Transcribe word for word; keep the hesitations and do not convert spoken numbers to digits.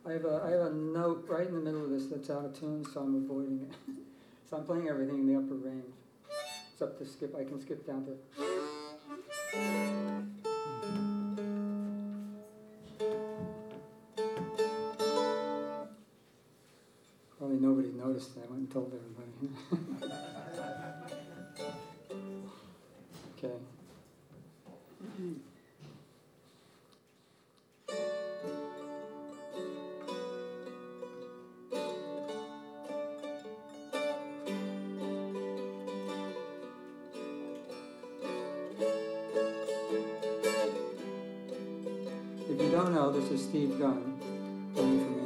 I have a, I have a note right in the middle of this that's out of tune, so I'm avoiding it. So I'm playing everything in the upper range. It's up to skip, I can skip down to. Probably nobody noticed that. I went and told everybody. Okay. If you don't know, this is Steve Gunn, playing from